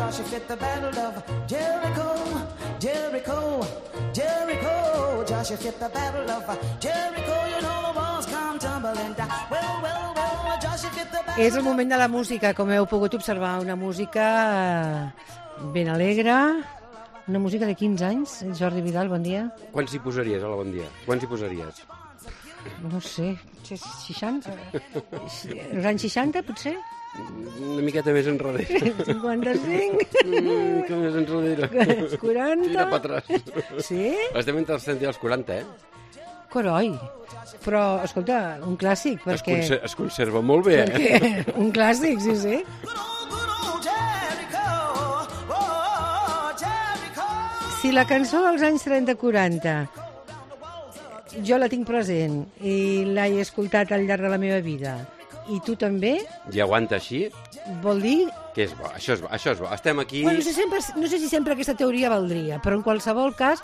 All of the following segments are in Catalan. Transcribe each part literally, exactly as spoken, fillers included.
Joshua fit the battle of Jericho, Jericho, Jericho. Joshua fit the battle of Jericho, you know the walls come tumbling down. Well, well, well, Joshua fit the battle. És el moment de la música, com heu pogut observar, una música ben alegre, una música de quinze anys. Jordi Vidal, bon dia. Quants hi posaries, hola, bon dia? Quants hi posaries? No sé, seixanta? Els anys seixanta, potser? Una miqueta més enrere. cinquanta-cinc? Mm, que més enrere. quaranta? Tira per atrás. Sí? Estem entre els trenta i els quaranta, eh? Coroi. Però, escolta, un clàssic, perquè... Es, conser es conserva molt bé, eh? Perquè... Un clàssic, sí, sí. Si la cançó dels anys trenta quaranta jo la tinc present i l'he escoltat al llarg de la meva vida i tu també, I aguanta així, vol dir... que és bo, això és bo, això és bo. Estem aquí... Bueno, no, sé sempre, no sé si sempre aquesta teoria valdria, però en qualsevol cas,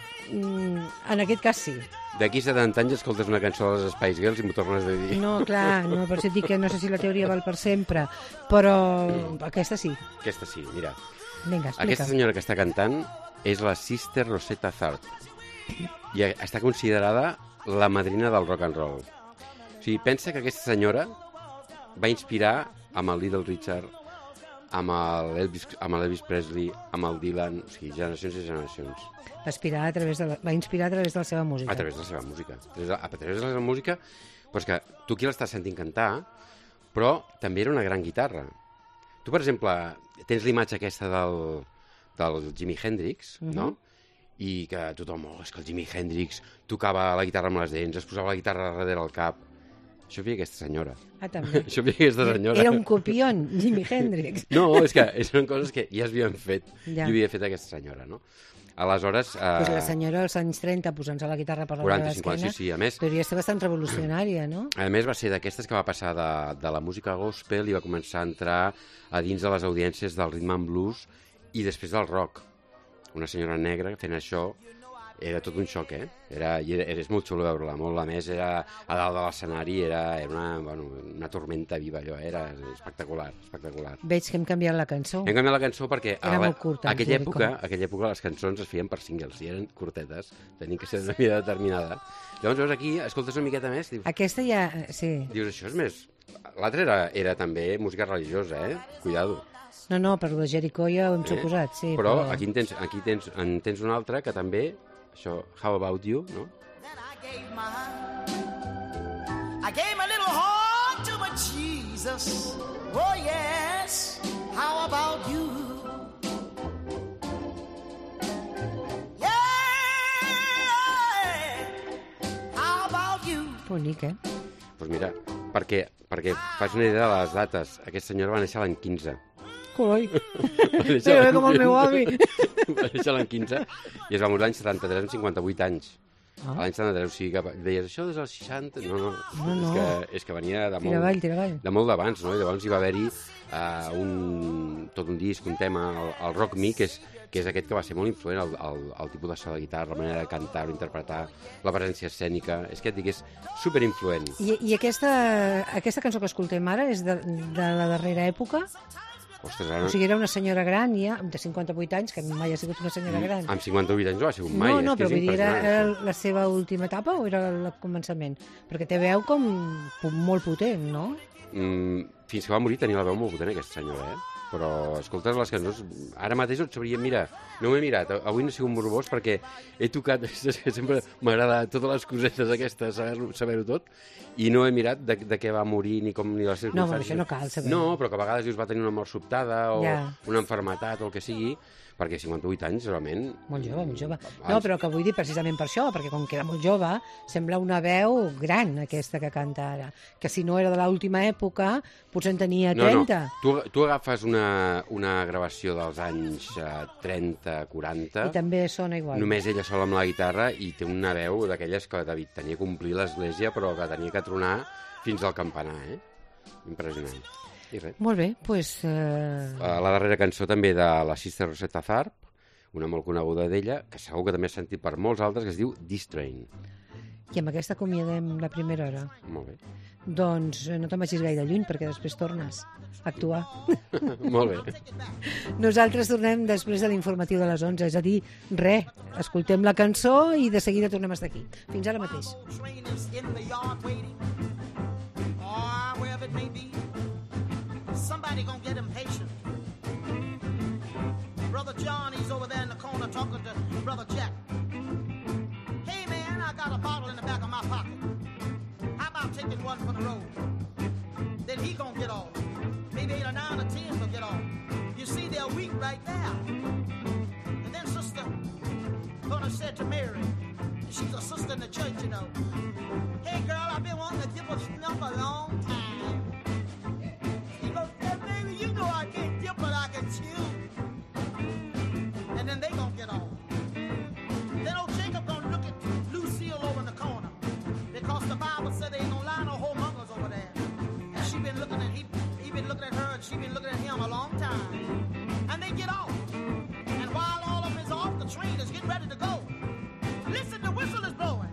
en aquest cas sí. D'aquí setanta anys escoltes una cançó dels Spice Girls i m'ho tornes a dir. No, clar, no, per això et dic que no sé si la teoria val per sempre, però aquesta sí. Aquesta sí, mira. Vinga, explica. Aquesta senyora que està cantant és la Sister Rosetta Tharpe i està considerada la madrina del rock and roll. O sigui, pensa que aquesta senyora va inspirar amb el Little Richard, amb l'Elvis amb l'Elvis Presley, amb el Dylan, o sigui, generacions i generacions. Va inspirar a través de la, va inspirar a través de la seva música. A través de la seva música. A través de, a través de la seva música, però és que tu aquí l'estàs sentint cantar, però també era una gran guitarra. Tu, per exemple, tens l'imatge aquesta del, del Jimi Hendrix, uh-huh. no? I que tothom, oh, és que el Jimi Hendrix tocava la guitarra amb les dents, es posava la guitarra darrere el cap. Això feia aquesta senyora. Ah, també. Això feia aquesta senyora. Era un copion, Jimi Hendrix. No, és que eren coses que ja es havien fet. Ja. I havia fet aquesta senyora, no? Aleshores... Eh, pues la senyora als anys trenta posant-se la guitarra per la quaranta, cinquanta, sí, sí, a més... Podria ser bastant revolucionària, no? A més, va ser d'aquestes que va passar de, de la música gospel i va començar a entrar a dins de les audiències del rhythm and blues i després del rock. Una senyora negra fent això era tot un xoc, eh? Era, era, era, és molt xulo veure-la, molt. A més, era a dalt de l'escenari, era, era una, bueno, una tormenta viva, allò, era espectacular, espectacular. Veig que hem canviat la cançó. Hem canviat la cançó perquè era a, molt curta, a aquella, època, a aquella època les cançons es feien per singles i eren curtetes, tenien que ser d'una mida determinada. Llavors, veus aquí, escoltes una miqueta més, dius... Aquesta ja... sí. Dius, això és més... L'altra era, era també música religiosa, eh? Cuidado. No, no, per lo de Jericho ja ho hem eh? suposat, sí. Però, però... aquí, en tens, aquí tens, en tens una altra que també... Això, How About You, no? I gave my, I gave my little heart to my Jesus. Oh yes, how about you? Yeah, how about you? Bonic, eh? Doncs pues mira, perquè, perquè fas una idea de les dates. Aquesta senyora va néixer l'any quinze. Coi, però com el meu avi. Va néixer l'any quinze i es va morir l'any setanta-tres amb cinquanta-vuit anys. Ah. L'any setanta-tres, o sigui que deies, això des dels seixanta... No, no, no, no. És, que, és que venia de molt, tira avall, tira avall. de molt d'abans, no? I llavors hi va haver-hi uh, un, tot un disc, un tema, el, el Rock Me, que és, que és aquest que va ser molt influent, el, el, el tipus de so de guitarra, la manera de cantar, interpretar, la presència escènica, és que et dic, és superinfluent. I, i aquesta, aquesta cançó que escoltem ara és de, de la darrera època? Ostres, ara... O sigui, era una senyora gran ja, de cinquanta-vuit anys, que mai ha sigut una senyora gran. Amb cinquanta-vuit anys no ha sigut mai. No, no, és que però vull dir, era, era la seva última etapa o era el començament? Perquè té veu com molt potent, no? Mm, fins que va morir tenia la veu molt potent, aquesta senyora, eh? Però escoltes les cançons, ara mateix no et sabria, mira, no m'he mirat, avui no he sigut morbós perquè he tocat, sempre m'agrada totes les cosetes aquestes, saber-ho saber tot, i no he mirat de, de què va morir ni com ni les circumstàncies. No, però això no cal saber. No, però que a vegades dius va tenir una mort sobtada o ja. una enfermetat o el que sigui, perquè cinquanta-vuit anys, realment... Molt jove, molt jove. No, però que vull dir precisament per això, perquè com que era molt jove, sembla una veu gran, aquesta que canta ara. Que si no era de l'última època, potser en tenia trenta. No, no. Tu, tu agafes una, una gravació dels anys uh, trenta, quaranta... I també sona igual. Només ella sola amb la guitarra i té una veu d'aquelles que David tenia que omplir l'església, però que tenia que tronar fins al campanar, eh? Impressionant. I res. Molt bé, doncs... Pues, uh... La darrera cançó també de la Sister Rosetta Tharpe, una molt coneguda d'ella, que segur que també has sentit per molts altres, que es diu This Train. I amb aquesta acomiadem la primera hora. Molt bé. Doncs no te'n vagis gaire lluny, perquè després tornes a actuar. Molt bé. Nosaltres tornem després de l'informatiu de les onze, és a dir, res, escoltem la cançó i de seguida tornem a estar aquí. Fins ara mateix. Somebody gonna get impatient. Brother John, he's over there in the corner talking to Brother Jack. Hey man, I got a bottle in the back of my pocket. How about taking one for the road? Then he gonna get off. Maybe eight or nine or ten will get off. You see, they're weak right there. And then Sister gonna said to Mary, she's a sister in the church, you know. Hey girl, I've been wanting to dip a snuff a long time. He goes, yeah, baby, you know I can't dip, but I can chew. And then they gonna get off. Then old Jacob gonna look at Lucille over in the corner, because the Bible said they ain't gonna lie no whoremongers over there. And she been looking at he, he been looking at her, and she been looking at him a long time. And they get off. And while all of them is off, the train is getting ready to go. Listen, the whistle is blowing.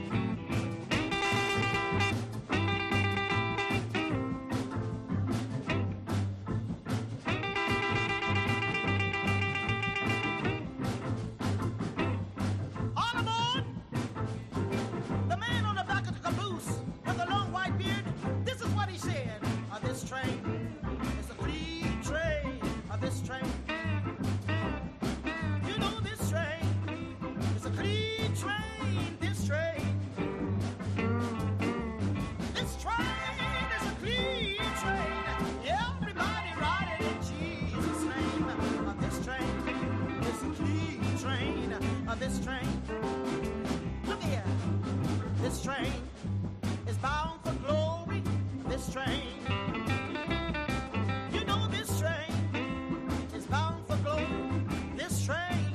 This train, look here, this train is bound for glory, this train, you know this train is bound for glory, this train,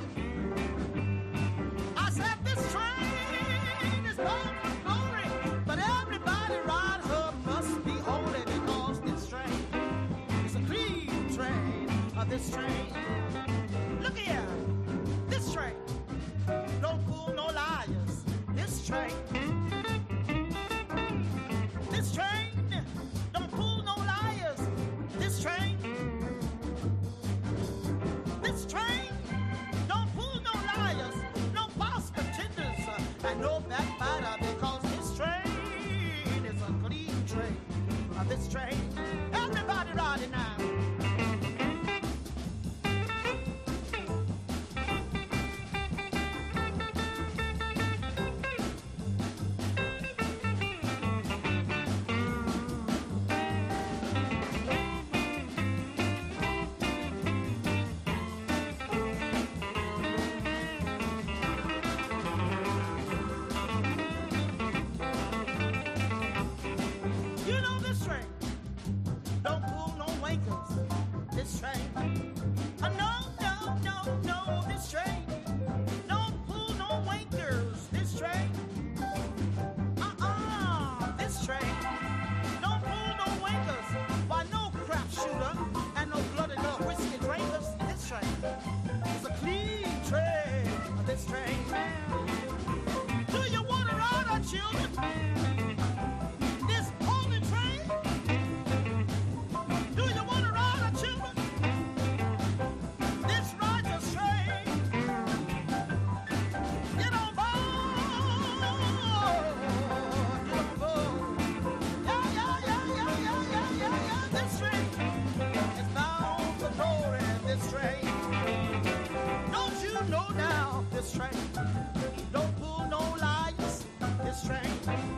I said this train is bound for glory, but everybody ride her must be holy, because this train is a clean train, uh, this train, look here, this train, don't fool no liars. This train, this train, don't fool no liars. This train, this train, don't fool no liars, no false pretenders, uh, and no backbiter, because this train is a clean train. Uh, this train, everybody riding now. This train, uh, no, no, no, no, this train, don't fool no wankers, this train, uh-uh, this train, don't fool no wankers, why no crap shooter, and no bloody little whiskey drinkers, this train, is a clean train, this train, do you want to ride our children? This holy train, do you want to ride our children? This train, don't fool no liars. This train.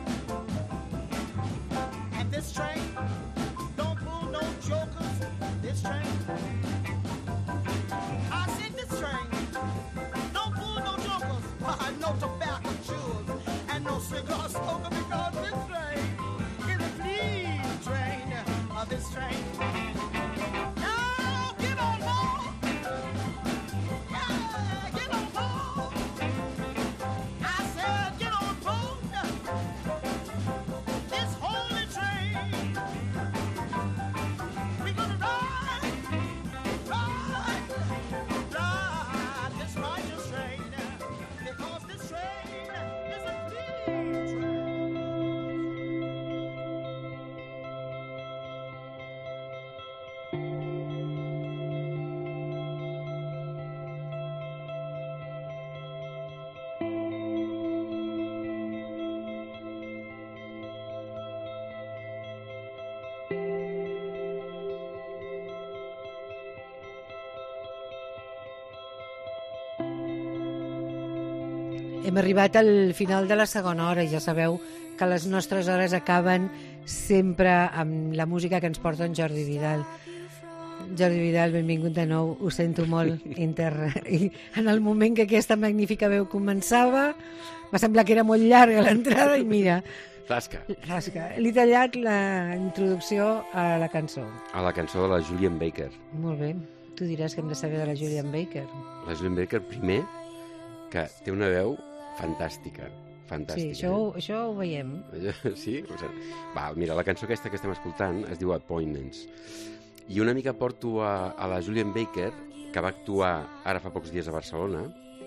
Hem arribat al final de la segona hora i ja sabeu que les nostres hores acaben sempre amb la música que ens porta en Jordi Vidal. Jordi Vidal, benvingut de nou, ho sento molt inter... I en el moment que aquesta magnífica veu començava va semblar que era molt llarga l'entrada i mira... Tasca. Tasca. Li he tallat la introducció a la cançó. A la cançó de la Julian Baker. Molt bé. Tu diràs que hem de saber de la Julian Baker. La Julian Baker, primer, que té una veu fantàstica. Fantàstica. Sí, això, eh? això ho veiem. Sí? O sigui, va, mira, la cançó aquesta que estem escoltant es diu Appointments. I una mica porto a, a la Julian Baker, que va actuar ara fa pocs dies a Barcelona,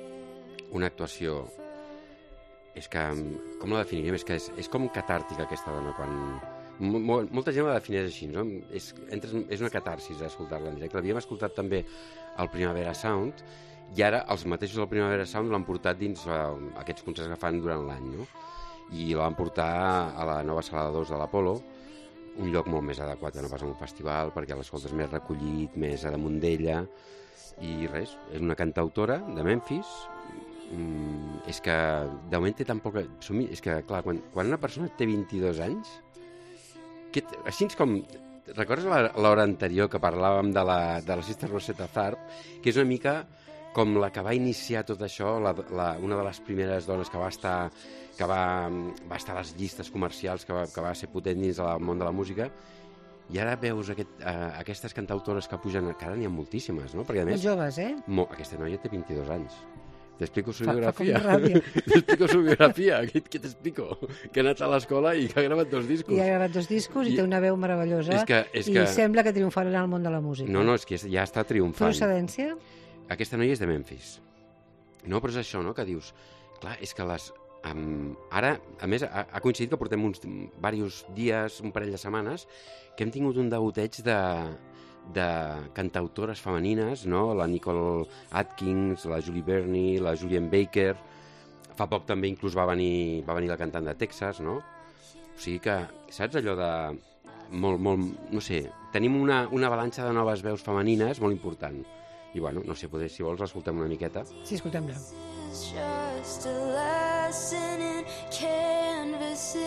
una actuació... És que, com la definiríem? És que és, és com catàrtica aquesta dona, quan... Mol, molta gent la defineix així, no? És, entres, és una catarsis escoltar-la en directe. L'havíem escoltat també al Primavera Sound, i ara els mateixos del Primavera Sound l'han portat dins uh, aquests concerts que fan durant l'any, no? I la van portar a la nova sala de dos de l'Apolo, un lloc molt més adequat que no pas a un festival, perquè l'escoltes més recollit, més a damunt d'ella, i res, és una cantautora de Memphis. Mm, és que de moment té tan poca... És que, clar, quan, quan una persona té vint-i-dos anys, que, així com... Recordes l'hora anterior que parlàvem de la, de la Sister Rosetta Tharpe, que és una mica com la que va iniciar tot això, la, la, una de les primeres dones que va estar, que va, va estar a les llistes comercials, que va, que va ser potent dins del món de la música, i ara veus aquest, uh, aquestes cantautores que pugen, que ara n'hi ha moltíssimes, no? Perquè a més... Molt joves, eh? Mo, aquesta noia té vint-i-dos anys. T'explico su fa, biografia. Fa T'explico su biografia. Què, què t'explico? Que ha anat a l'escola i que ha gravat dos discos. I ha gravat dos discos i, i té una veu meravellosa. És que, és I que... sembla que triomfarà en el món de la música. No, no, és que ja està triomfant. Procedència? Aquesta noia és de Memphis. No, però és això, no?, que dius... Clar, és que les... Um, ara, a més, ha, ha coincidit que portem uns diversos dies, un parell de setmanes, que hem tingut un degoteig de... de cantautores femenines, no? La Nicole Atkins, la Julie Berney, la Julian Baker. Fa poc també inclús va venir, va venir la cantant de Texas, no? O sigui que, saps allò de... Molt, molt, no sé, tenim una, una avalanxa de noves veus femenines molt important. I bueno, no sé, poder, si vols l'escoltem una miqueta. Sí, escoltem-la. Just a lesson in canvases.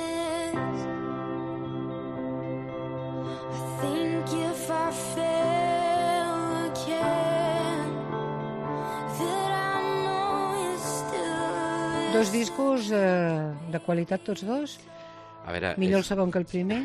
I think if I fail again, that I know it's still... Dos discos eh, de qualitat, tots dos? A veure, Millor és... el segon que el primer?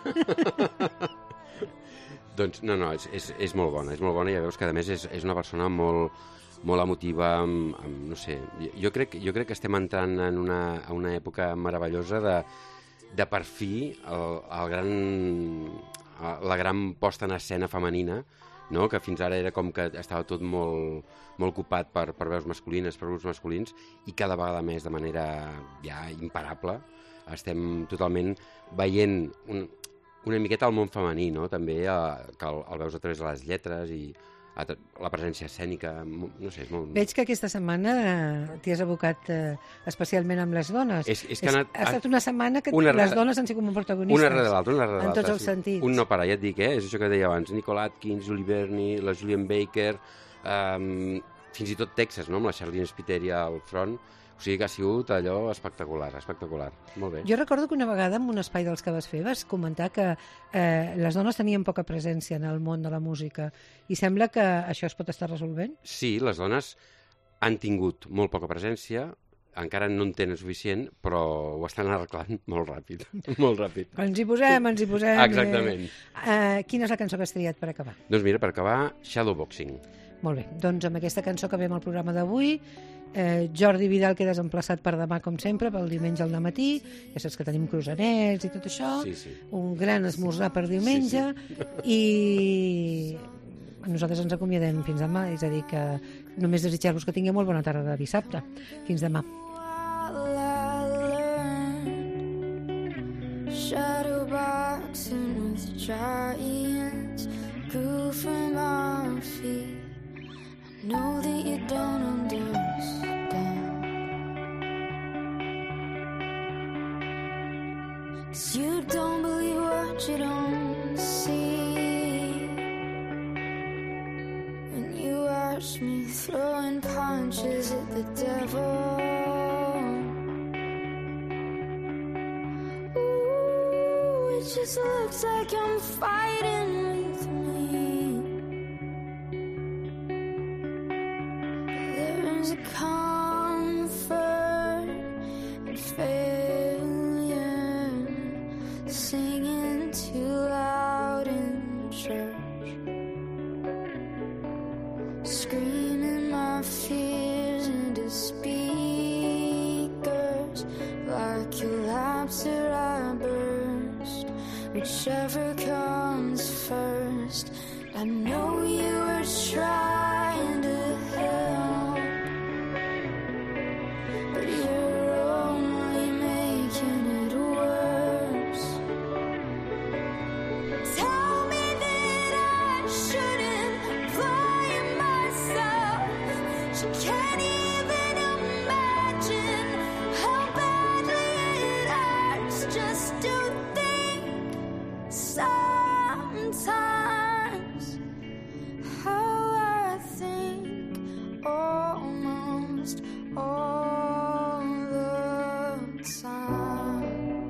Doncs no, no, és, és, és molt bona, és molt bona, i ja veus que a més és, és una persona molt, molt emotiva, amb, amb, no sé, jo crec, jo crec que estem entrant en una, en una època meravellosa de, de per fi el, el gran, la gran posta en escena femenina, no? Que fins ara era com que estava tot molt, molt ocupat per, per veus masculines, per grups masculins, i cada vegada més de manera ja imparable estem totalment veient un, una miqueta al món femení, no? També eh, que el, el veus a través de les lletres i a, la presència escènica, no sé, és molt... Veig que aquesta setmana eh, t'hi has abocat eh, especialment amb les dones. És, és que ha, anat, ha estat una setmana que una les dones han sigut molt protagonistes. Una rere l'altra, una rere l'altra. En tots els sí. sentits. Un no para, ja et dic, eh? És això que deia abans. Nicole Atkins, Julie Berney, la Julian Baker, um, fins i tot Texas, no?, amb la Charlene Spiteri al front. O sigui que ha sigut allò espectacular, espectacular. Molt bé. Jo recordo que una vegada en un espai dels que vas fer vas comentar que eh, les dones tenien poca presència en el món de la música i sembla que això es pot estar resolvent? Sí, les dones han tingut molt poca presència, encara no en tenen suficient, però ho estan arreglant molt ràpid, molt ràpid. Ens hi posem, ens hi posem. Exactament. Eh, eh, quina és la cançó que has triat per acabar? Doncs mira, per acabar, Shadowboxing. Molt bé, doncs amb aquesta cançó acabem el programa d'avui. Eh, Jordi Vidal quedes emplaçat per demà, com sempre, pel diumenge al dematí. Ja saps que tenim croissants i tot això. Sí, sí. Un gran esmorzar per diumenge. Sí, sí. I nosaltres ens acomiadem fins demà. És a dir, que només desitjar-vos que tingueu molt bona tarda de dissabte. Fins demà. Shadowboxing with giants grew from our feet. I know that you don't understand, 'cause you don't believe what you don't see. When you watch me throwing punches at the devil, just looks like I'm fighting with me. There's a comfort in failure, singing too loud in church, screaming my fears into speakers, like you lapse or I burst, whichever comes first. I know you were trying to help, but you're only making it worse. Tell me that I shouldn't blame myself. She can't even imagine how badly it hurts just to think sometimes how I think almost all the time.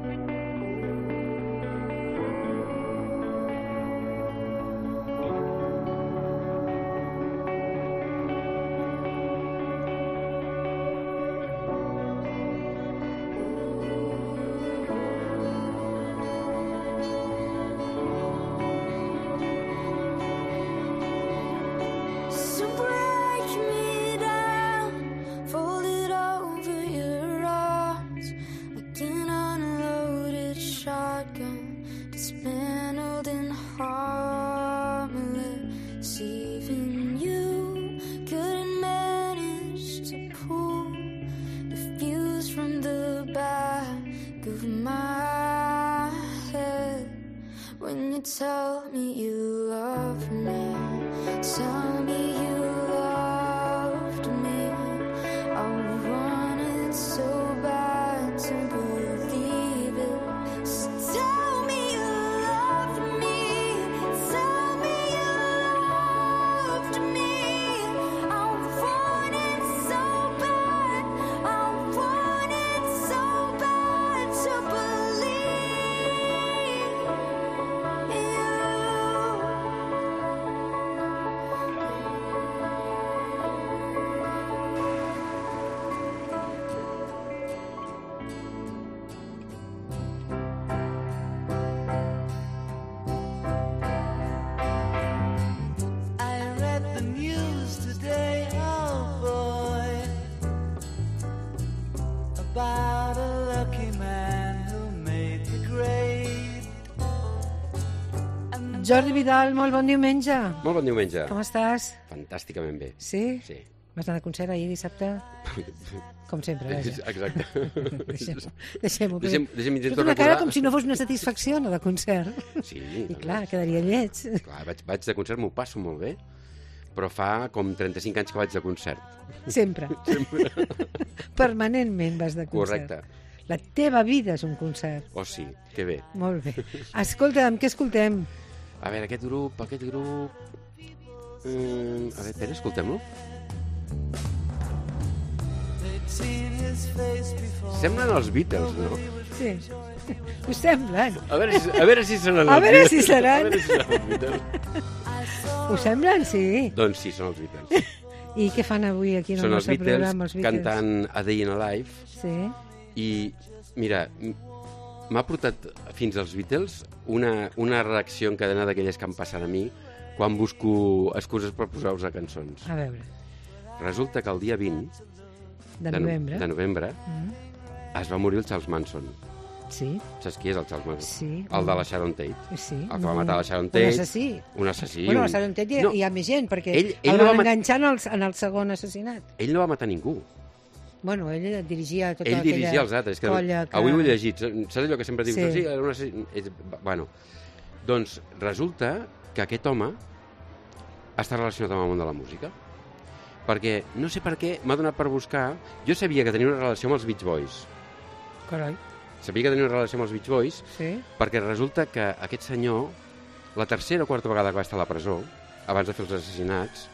So break me down, fold it over your arms, like an unloaded shotgun, dismantled and harmless. Even you couldn't manage to pull the fuse from the back of my head. When you tell me you love me, tell me you loved me. I wanted so bad to believe it. So tell me you loved me, tell me you loved me. I wanted so bad, I wanted so bad to believe you. I read the news today, oh boy, about a lucky man who made the grade. And Jordi Vidal, molt bon diumenge. Molt bon diumenge. Com estàs? Fantàsticament bé. Sí? Sí. Vas anar de concert ahir dissabte? Com sempre, vaja. Exacte. Deixem-ho. Deixem-ho. Deixem- deixem Fot intento una cara recordar- com si no fos una satisfacció, no, de concert. Sí. I clar, quedaria lleig. Clar, vaig, vaig de concert, m'ho passo molt bé, però fa com trenta-cinc anys que vaig de concert. Sempre. Permanentment vas de concert. Correcte. La teva vida és un concert. Oh, sí, que bé. Molt bé. Escolta'm, què escoltem? A veure, aquest grup, aquest grup... Mm, a veure, Pere, escoltem-lo. they'd seen his face before. Semblen els Beatles, no? Sí. Ho semblen. A veure si, a veure si són els A veure Beatles. si seran. A veure si són els Beatles. Ho semblen, sí. Doncs sí, són els Beatles. I què fan avui aquí en el Són els nostre Beatles, programa, els Beatles? cantant A Day in a Life. Sí. I, mira, m- m'ha portat fins als Beatles una, una reacció en cadena d'aquelles que em passen a mi quan busco excuses per posar-vos a cançons. A veure, Resulta que el dia vint de no- novembre. de novembre Mm. es va morir el Charles Manson. Sí, Saps qui és el Charles Manson? sí. El de la Sharon Tate. Sí. El que va matar la Sharon Tate. Un assassí. Un assassí. Bueno, un- la Sharon Tate hi, No, hi ha més gent, perquè Ell- ell el no van va mat- enganxar en el, en el segon assassinat. Ell no va matar ningú. Bueno, ell dirigia tota Ell dirigia aquella els altres. Que colla que... Avui ho he llegit. Saps allò que sempre dius? Sí. Sí. Era un assassí... és- Bueno, doncs resulta que aquest home està relacionat amb el món de la música. Perquè, no sé per què, m'ha donat per buscar... Jo sabia que tenia una relació amb els Beach Boys. Carai, Sabia que tenia una relació amb els Beach Boys sí. perquè resulta que aquest senyor, la tercera o quarta vegada que va estar a la presó, abans de fer els assassinats,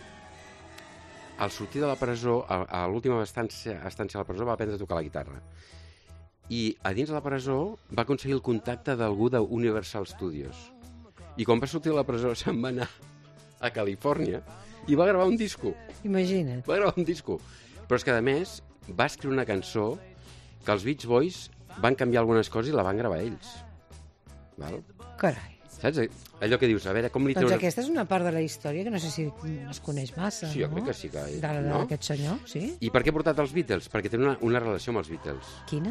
al sortir de la presó, a, a l'última estància, estància a la presó, va aprendre a tocar la guitarra. i a dins de la presó va aconseguir el contacte d'algú de Universal Studios. I quan va sortir de la presó se'n va anar a Califòrnia i va gravar un disco. Imagina't. Va gravar un disco. Però és que, a més, va escriure una cançó que els Beach Boys van canviar algunes coses i la van gravar ells. Val? Carai. Saps? Allò que dius, a veure, com li Doncs treus... aquesta és una part de la història que no sé si es coneix massa, Sí, jo no? crec que sí que... De- no? D'aquest senyor, sí? I per què he portat els Beatles? Perquè tenen una, una relació amb els Beatles. Quina?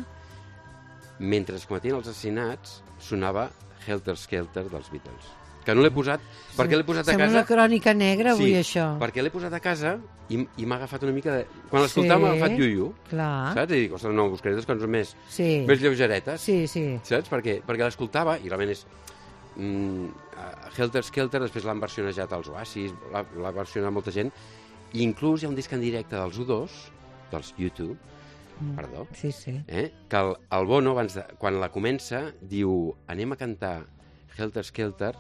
Mentre es cometien els assassinats, sonava Helter Skelter dels Beatles. Que no l'he posat... Per què l'he posat a Sembla casa? una crònica negra, avui, sí, això. perquè l'he posat a casa i, i m'ha agafat una mica de... Quan l'escoltava m'ha agafat iuiu, Clar. saps? I dic, ostres, no, buscaré dues cançons més, Sí. més lleugeretes, Sí, sí. saps? Perquè, perquè l'escoltava i realment és... Mm, Helter Skelter, després l'han versionejat als Oasis, l'ha l'ha versionat molta gent, i inclús hi ha un disc en directe dels U dos, dels U dos, Mm. perdó, Sí, sí. eh? que el, el Bono, abans de, quan la comença, diu, anem a cantar Helter Skelter,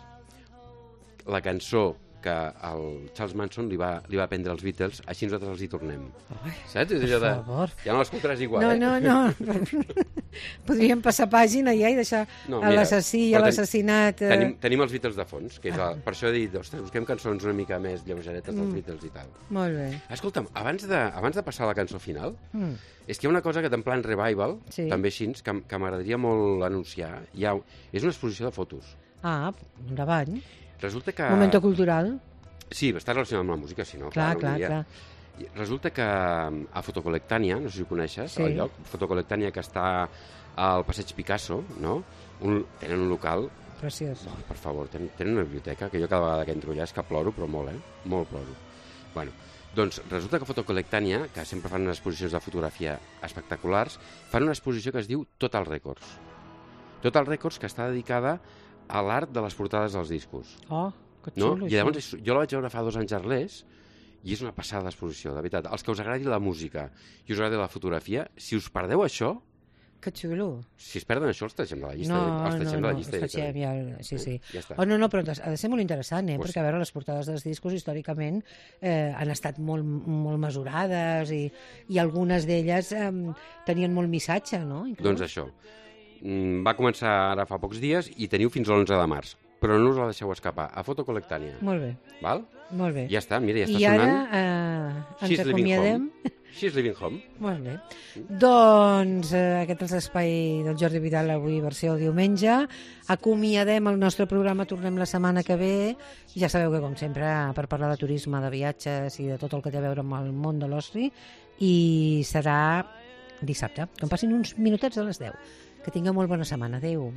la cançó que el Charles Manson li va, li va prendre als Beatles, així nosaltres els hi tornem. Ai, Saps? És per allò de... favor. Ja no l'escoltaràs igual, No, eh? no, no. Podríem passar pàgina ja i deixar No, a mira, l'assassí i però a ten- l'assassinat... eh, Tenim, tenim els Beatles de fons, que és el, per això he dit, ostres, busquem cançons una mica més lleugeretes dels Mm. Beatles i tal. Molt bé. Escolta'm, abans de, abans de passar a la cançó final, Mm. és que hi ha una cosa que en plan revival, Sí. també així, que, que m'agradaria molt anunciar. Hi ha, és una exposició de fotos. Ah, endavant. Resulta que... Momento cultural. Sí, està relacionat amb la música, si no. Clar, no clar, diria. clar. I Resulta que a Fotocolectània, no sé si ho coneixes, Sí. el lloc, Fotocolectània, que està al Passeig Picasso, no? Un, tenen un local, Preciós. no, per favor, tenen, tenen una biblioteca, que jo cada vegada que entro allà és que ploro, però molt, eh? Molt ploro. Bueno, doncs resulta que Fotocolectània, que sempre fan unes exposicions de fotografia espectaculars, fan una exposició que es diu Total Records. Total Records, que està dedicada a l'art de les portades dels discos. Oh, que No? xulo, I llavors això. és, jo la vaig veure fa dos anys a Arles i és una passada d'exposició, de veritat. Els que us agradi la música i us agradi la fotografia, si us perdeu això, Que xulo. si es perden això, els deixem de la llista. No, els no, deixem no, de la llista els deixem directament. ja, sí, sí. Ja està. Oh, no, no, però ha de ser molt interessant, eh? Pues- Perquè, a veure, les portades dels discos històricament eh, han estat molt, molt mesurades i, i algunes d'elles eh, tenien molt missatge, no? Inclús. Doncs això. Mm, Va començar ara fa pocs dies i teniu fins a l'onze de març. Però no us la deixeu escapar. A Fotocolectània. Molt bé, Val? molt bé. Ja està, mira, ja està I ara sonant. eh, ens She's Living acomiadem. Home. She's Living Home. Molt bé. Doncs eh, aquest és l'espai del Jordi Vidal avui, versió diumenge. Acomiadem el nostre programa, tornem la setmana que ve. Ja sabeu que, com sempre, per parlar de turisme, de viatges i de tot el que té a veure amb el món de l'oci, i serà dissabte, que em passin uns minutets a les deu. Que tingueu molt bona setmana. Adéu.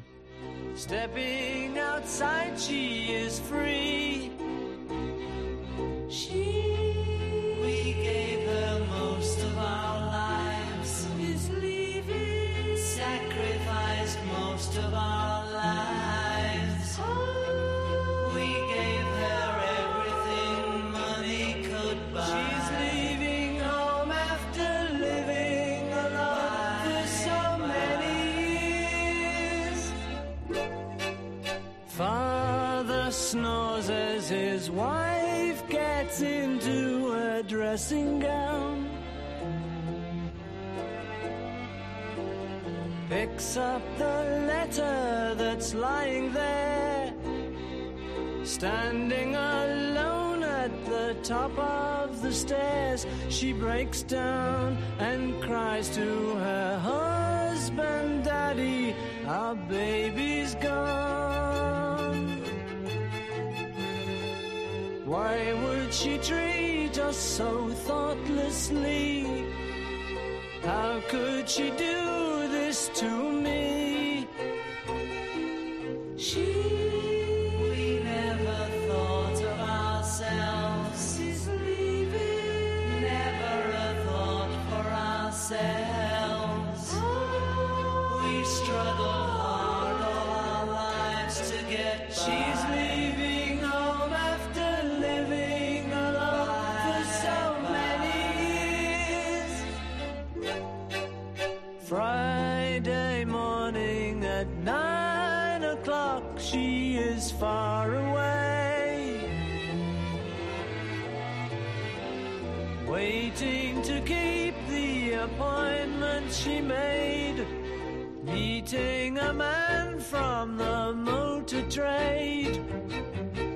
Stepping outside, she is free. She, we gave her most of our lives. Is leaving, sacrificed most of our lives. We gave her everything money could buy. She's leaving home after living alone for so many years. Father snores as his wife gets into her dressing gown. Picks up the letter that's lying there, standing alone at the top of the stairs. She breaks down and cries to her husband, Daddy, our baby's gone. Why would she treat us so thoughtlessly? How could she do this to me? She, we never thought of ourselves. She's leaving, never a thought for ourselves. We struggled hard all our lives to get by. She's leaving home after living alone for so many years. Friday morning at nine o'clock, she is far away, waiting to keep the appointment she made. meeting a man from the motor trade.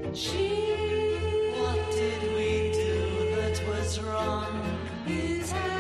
She, what did we do that was wrong? His hand